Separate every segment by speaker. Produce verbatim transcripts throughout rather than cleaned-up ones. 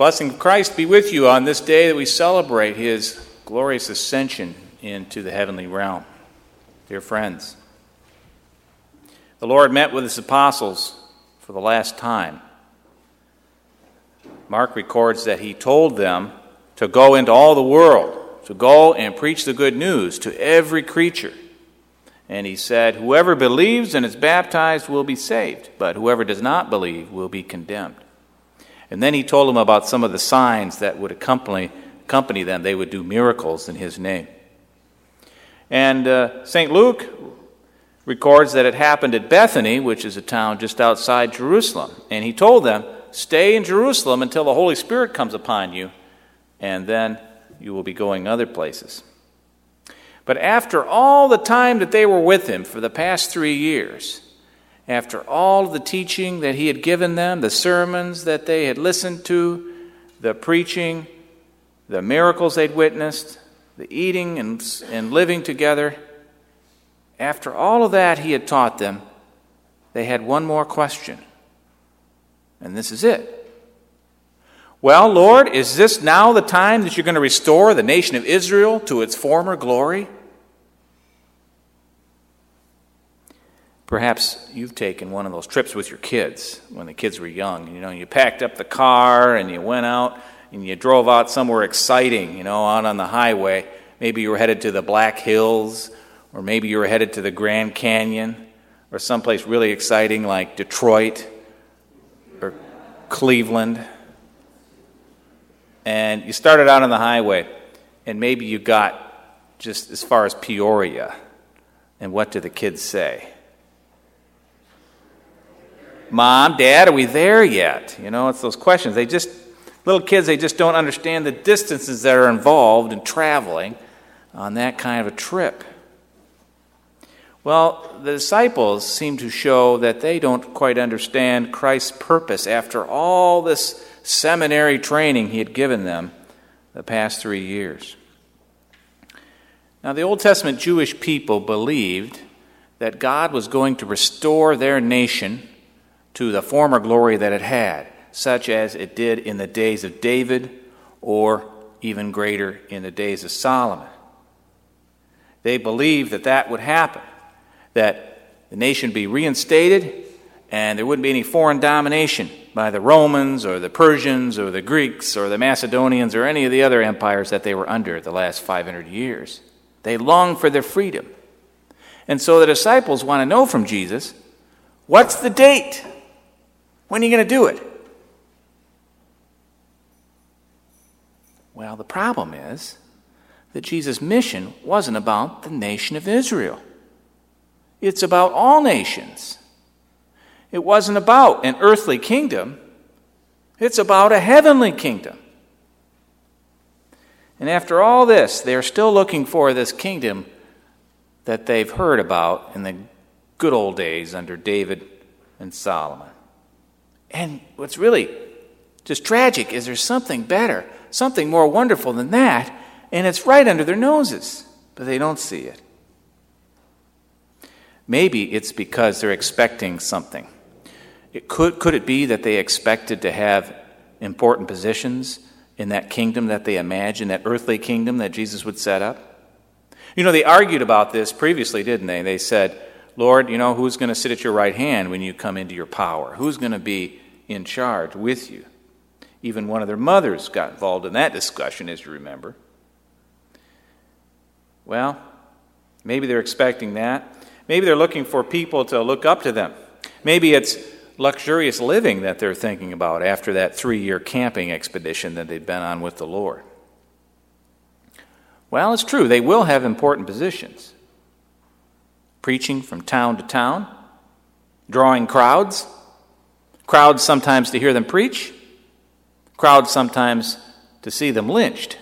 Speaker 1: blessing of Christ be with you on this day that we celebrate his glorious ascension into the heavenly realm. Dear friends, the Lord met with his apostles for the last time. Mark records that he told them to go into all the world, to go and preach the good news to every creature. And he said, whoever believes and is baptized will be saved, but whoever does not believe will be condemned. And then he told them about some of the signs that would accompany, accompany them. They would do miracles in his name. And uh, Saint Luke records that it happened at Bethany, which is a town just outside Jerusalem. And he told them, stay in Jerusalem until the Holy Spirit comes upon you, and then you will be going other places. But after all the time that they were with him for the past three years, after all the teaching that he had given them, the sermons that they had listened to, the preaching, the miracles they'd witnessed, the eating and, and living together, after all of that he had taught them, they had one more question. And this is it. Well, Lord, is this now the time that you're going to restore the nation of Israel to its former glory? Perhaps you've taken one of those trips with your kids when the kids were young. You know, you packed up the car and you went out and you drove out somewhere exciting, you know, out on the highway. Maybe you were headed to the Black Hills, or maybe you were headed to the Grand Canyon, or someplace really exciting like Detroit or Cleveland. And you started out on the highway, and maybe you got just as far as Peoria. And what do the kids say? Mom, Dad, are we there yet? You know, it's those questions. They just, little kids, they just don't understand the distances that are involved in traveling on that kind of a trip. Well, the disciples seem to show that they don't quite understand Christ's purpose after all this seminary training he had given them the past three years. Now, the Old Testament Jewish people believed that God was going to restore their nation to the former glory that it had, such as it did in the days of David, or even greater in the days of Solomon. They believed that that would happen, that the nation be reinstated and there wouldn't be any foreign domination by the Romans or the Persians or the Greeks or the Macedonians or any of the other empires that they were under the last five hundred years. They longed for their freedom. And so the disciples want to know from Jesus, what's the date? When are you going to do it? Well, the problem is that Jesus' mission wasn't about the nation of Israel. It's about all nations. It wasn't about an earthly kingdom. It's about a heavenly kingdom. And after all this, they're still looking for this kingdom that they've heard about in the good old days under David and Solomon. And what's really just tragic is there's something better, something more wonderful than that, and it's right under their noses, but they don't see it. Maybe it's because they're expecting something. It could, could it be that they expected to have important positions in that kingdom that they imagined, that earthly kingdom that Jesus would set up? You know, they argued about this previously, didn't they? They said, Lord, you know, who's going to sit at your right hand when you come into your power? Who's going to be in charge with you? Even one of their mothers got involved in that discussion, as you remember. Well, maybe they're expecting that. Maybe they're looking for people to look up to them. Maybe it's luxurious living that they're thinking about after that three-year camping expedition that they've been on with the Lord. Well, it's true. They will have important positions. Preaching from town to town, drawing crowds, crowds sometimes to hear them preach, crowds sometimes to see them lynched.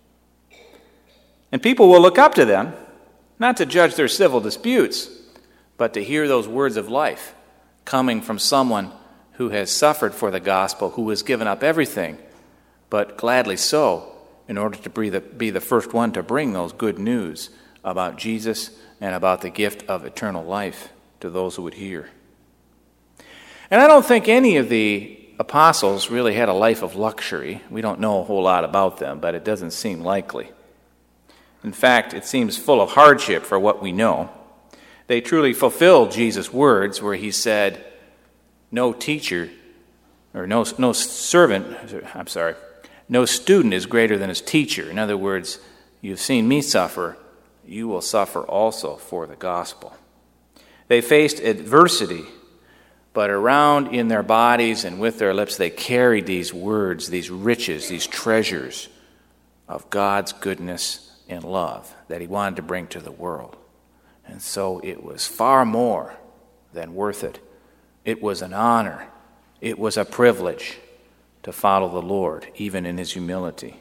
Speaker 1: And people will look up to them, not to judge their civil disputes, but to hear those words of life coming from someone who has suffered for the gospel, who has given up everything, but gladly so, in order to be the, be the first one to bring those good news about Jesus and about the gift of eternal life to those who would hear. And I don't think any of the apostles really had a life of luxury. We don't know a whole lot about them, but it doesn't seem likely. In fact, it seems full of hardship for what we know. They truly fulfilled Jesus' words where he said, no teacher, or no, no servant, I'm sorry, no student is greater than his teacher. In other words, you've seen me suffer, you will suffer also for the gospel. They faced adversity, but around in their bodies and with their lips, they carried these words, these riches, these treasures of God's goodness and love that he wanted to bring to the world. And so it was far more than worth it. It was an honor. It was a privilege to follow the Lord, even in his humility.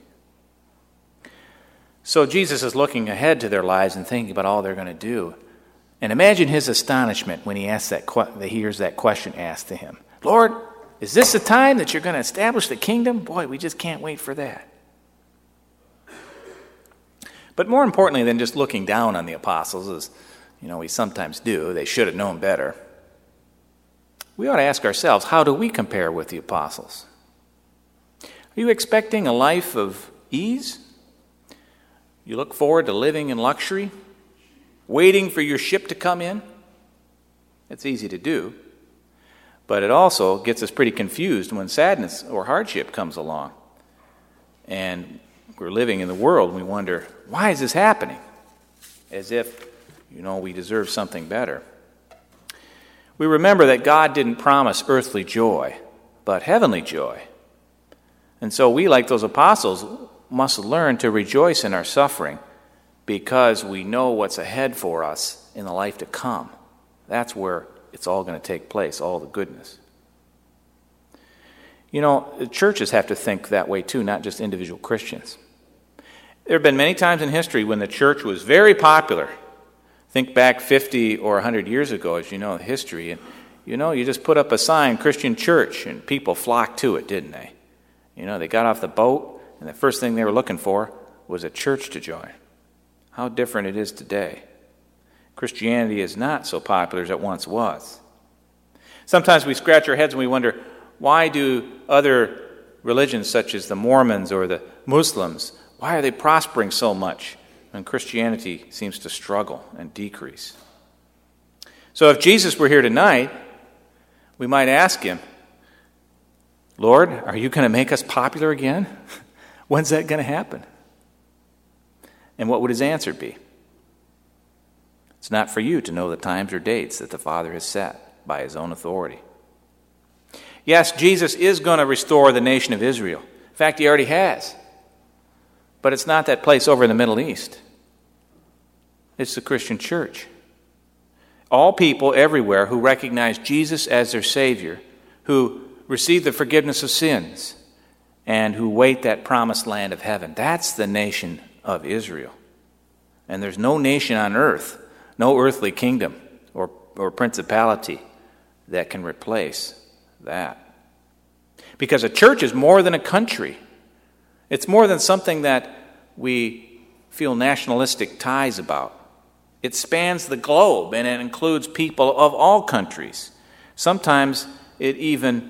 Speaker 1: So Jesus is looking ahead to their lives and thinking about all they're going to do. And imagine his astonishment when he asks that he hears that question asked to him. Lord, is this the time that you're going to establish the kingdom? Boy, we just can't wait for that. But more importantly than just looking down on the apostles, as you know we sometimes do, they should have known better. We ought to ask ourselves, how do we compare with the apostles? Are you expecting a life of ease? You look forward to living in luxury? Waiting for your ship to come in? It's easy to do. But it also gets us pretty confused when sadness or hardship comes along. And we're living in the world and we wonder, why is this happening? As if, you know, we deserve something better. We remember that God didn't promise earthly joy, but heavenly joy. And so we, like those apostles, must learn to rejoice in our suffering because we know what's ahead for us in the life to come. That's where it's all going to take place, all the goodness. You know, the churches have to think that way too, not just individual Christians. There have been many times in history when the church was very popular. Think back fifty or one hundred years ago, as you know, history. And, you know, you just put up a sign, Christian church, and people flocked to it, didn't they? You know, they got off the boat, and the first thing they were looking for was a church to join. How different it is today. Christianity is not so popular as it once was. Sometimes we scratch our heads and we wonder, why do other religions such as the Mormons or the Muslims, why are they prospering so much when Christianity seems to struggle and decrease? So if Jesus were here tonight, we might ask him, Lord, are you going to make us popular again? When's that going to happen? And what would his answer be? It's not for you to know the times or dates that the Father has set by his own authority. Yes, Jesus is going to restore the nation of Israel. In fact, he already has. But it's not that place over in the Middle East. It's the Christian church. All people everywhere who recognize Jesus as their Savior, who receive the forgiveness of sins, and who wait that promised land of heaven. That's the nation of Israel. And there's no nation on earth, no earthly kingdom or, or principality that can replace that. Because a church is more than a country. It's more than something that we feel nationalistic ties about. It spans the globe, and it includes people of all countries. Sometimes it even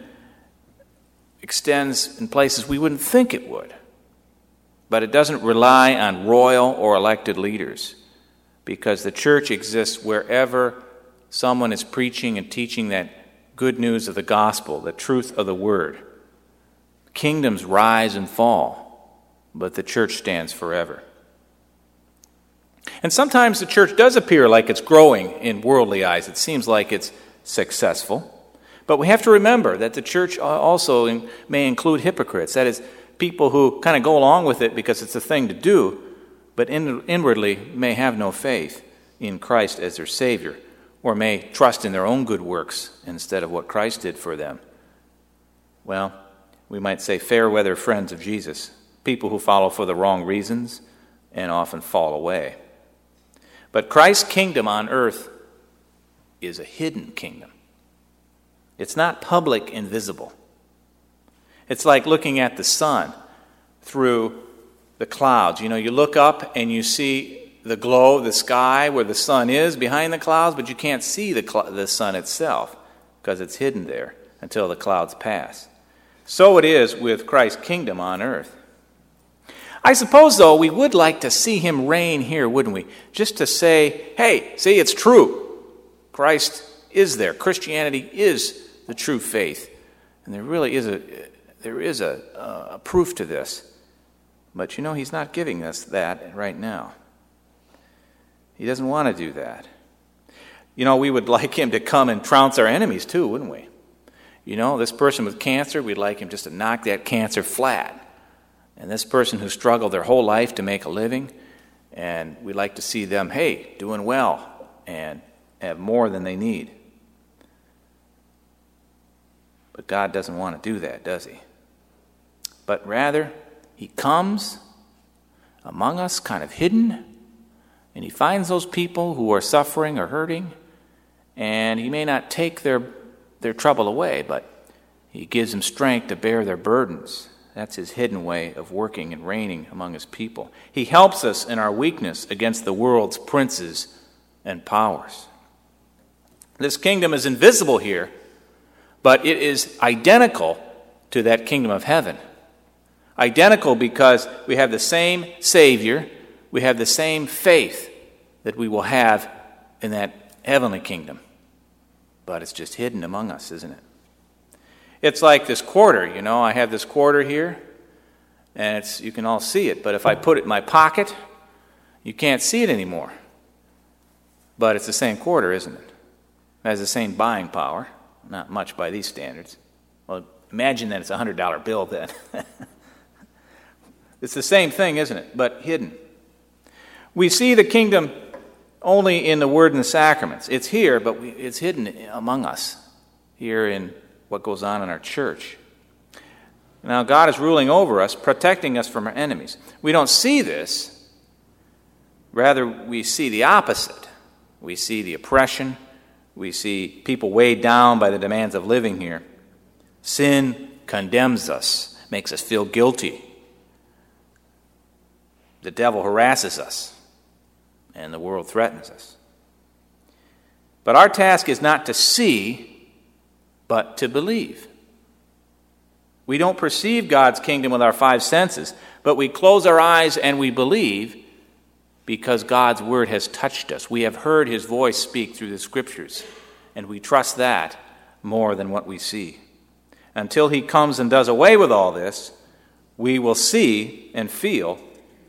Speaker 1: extends in places we wouldn't think it would. But it doesn't rely on royal or elected leaders, because the church exists wherever someone is preaching and teaching that good news of the gospel, the truth of the word. Kingdoms rise and fall, but the church stands forever. And sometimes the church does appear like it's growing in worldly eyes. It seems like it's successful. But we have to remember that the church also may include hypocrites. That is, people who kind of go along with it because it's a thing to do, but inwardly may have no faith in Christ as their Savior, or may trust in their own good works instead of what Christ did for them. Well, we might say fair weather friends of Jesus, people who follow for the wrong reasons and often fall away. But Christ's kingdom on earth is a hidden kingdom. It's not public and visible. It's like looking at the sun through the clouds. You know, you look up and you see the glow of the sky where the sun is behind the clouds, but you can't see the, cl- the sun itself because it's hidden there until the clouds pass. So it is with Christ's kingdom on earth. I suppose, though, we would like to see him reign here, wouldn't we? Just to say, hey, see, it's true. Christ is there. Christianity is the true faith. And there really is a there is a, a proof to this. But you know, he's not giving us that right now. He doesn't want to do that. You know, we would like him to come and trounce our enemies too, wouldn't we? You know, this person with cancer, we'd like him just to knock that cancer flat. And this person who struggled their whole life to make a living, and we'd like to see them, hey, doing well and have more than they need. But God doesn't want to do that, does he? But rather, he comes among us kind of hidden, and he finds those people who are suffering or hurting, and he may not take their, their trouble away, but he gives them strength to bear their burdens. That's his hidden way of working and reigning among his people. He helps us in our weakness against the world's princes and powers. This kingdom is invisible here, but it is identical to that kingdom of heaven. Identical because we have the same Savior, we have the same faith that we will have in that heavenly kingdom. But it's just hidden among us, isn't it? It's like this quarter, you know, I have this quarter here, and it's you can all see it, but if I put it in my pocket, you can't see it anymore. But it's the same quarter, isn't it? It has the same buying power, not much by these standards. Well, imagine that it's a one hundred dollar bill then. It's the same thing, isn't it? But hidden. We see the kingdom only in the Word and the sacraments. It's here, but we, it's hidden among us, here in what goes on in our church. Now, God is ruling over us, protecting us from our enemies. We don't see this. Rather, we see the opposite. We see the oppression. We see people weighed down by the demands of living here. Sin condemns us, makes us feel guilty. The devil harasses us, and the world threatens us. But our task is not to see, but to believe. We don't perceive God's kingdom with our five senses, but we close our eyes and we believe because God's word has touched us. We have heard his voice speak through the scriptures, and we trust that more than what we see. Until he comes and does away with all this, we will see and feel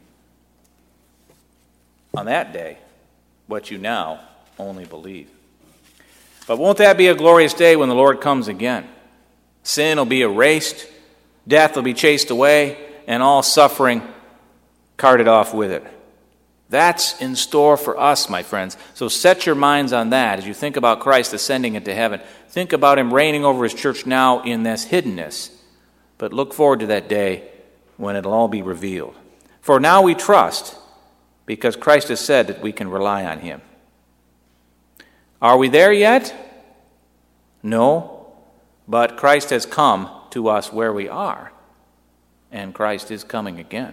Speaker 1: on that day what you now only believe. But won't that be a glorious day when the Lord comes again? Sin will be erased, death will be chased away, and all suffering carted off with it. That's in store for us, my friends. So set your minds on that as you think about Christ ascending into heaven. Think about him reigning over his church now in this hiddenness. But look forward to that day when it'll all be revealed. For now we trust, because Christ has said that we can rely on him. Are we there yet? No, but Christ has come to us where we are, and Christ is coming again.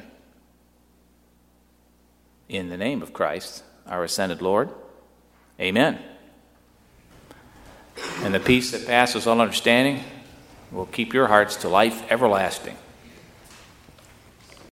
Speaker 1: In the name of Christ, our ascended Lord, amen. And the peace that passes all understanding will keep your hearts to life everlasting.